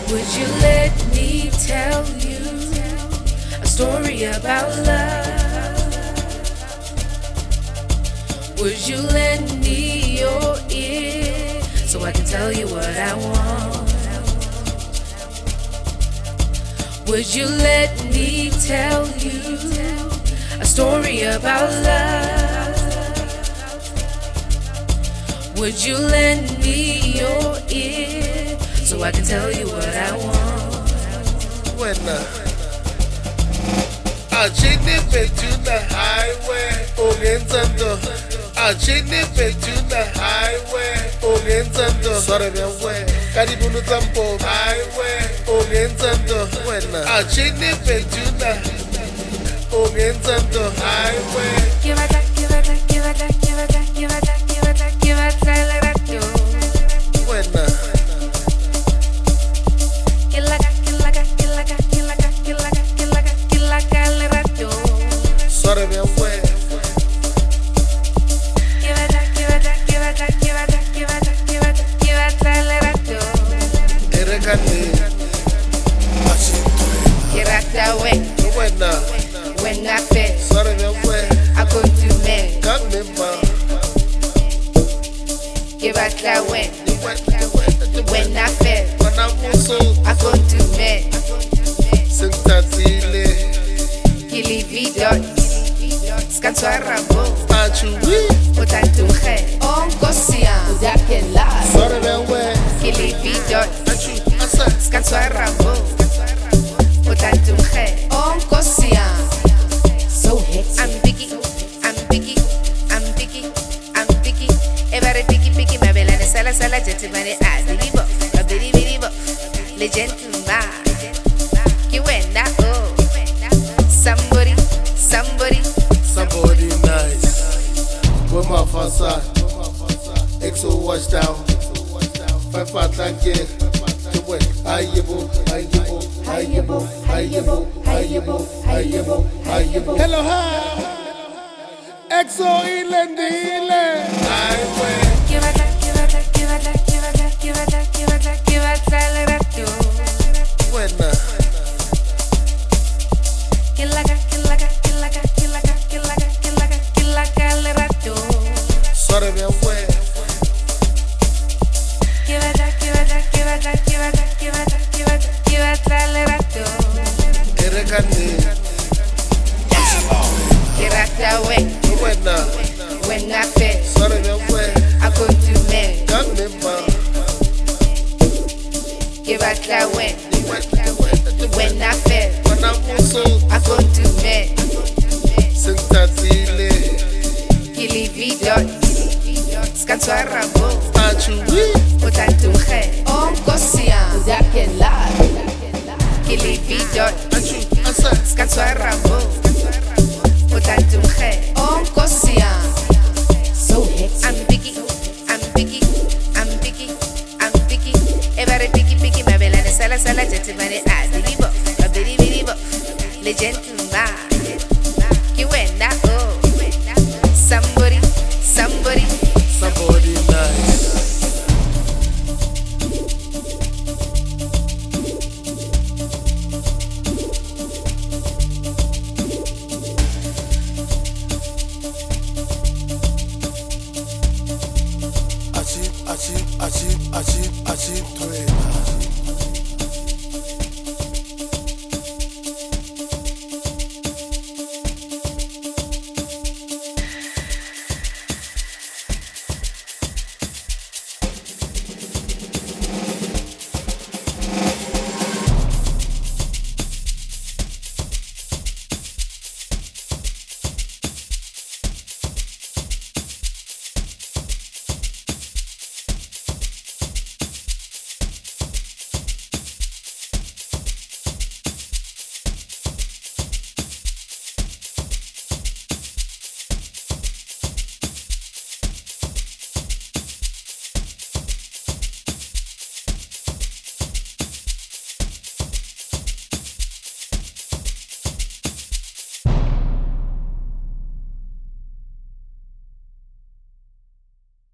Would you let me tell you a story about love? Would you lend me your ear so I can tell you what I want? Would you let me tell you a story about love? Would you lend me your ear so I can tell you what I want? When I change it to the highway, Orientando. I change it to the highway, Orientando. Sorry, way. Caribunu Tampo, highway, Orientando. When I change it to the Orientando highway. Give a da, give a da, give a da, give a da, give a da, give a da, give a da, let it go. When sorry, way. Give a da, give a da, give a da, give a da, give a da, give a da, give a da, let it go. Erekani. Get out that way. When I fit, Sorry, way. I go to me. Come in, Give out that way. When I fit, when I'm also I go to me. Sintatile. Kili vidot, skatswa rabo, Achu, potantunche, onkosian, udakela. sorry, way. Kili vidot, Achu, asa. skatswa rabo, potantunche, onkosian. So hectic. I'm Biggie, I'm Biggie, I'm Biggie, I'm Biggie. Every picky, my belly, sala, gentleman, adibo, a biddy, legend to my. You went that, oh. Somebody nice. With my facade, EXO watch down. Pepper thank you. To win. Hello, hi. EXO Ilendile. Highway. give a da, give a da, give a da, give a da, give a da, give a da, give a da, let it go. When Killaga, killaga, killaga, killaga, killaga, killaga, killaga, let it go. sorry, way. Give a da, give a da, give a da, give a da, give a da, give a da, give a da, let it go. Erekani. Get out that way. When I fit, Sorry, way. I go to me. Come in, Give out that way. When I fit, when I'm also I go to me. Sintatile. Kili vidot, skatswa rabo, Achu, potantunche, onkosian, udakela. Kili vidot, Achu, asa. skatswa rabo, potantunche, onkosian. So hectic. I'm Biggie, I'm Biggie, I'm Biggie, I'm Biggie. Every picky, my belly, sala, gentleman, adibo, a biddy, legend to my. You went that, oh. Somebody nice. Achieve, 12.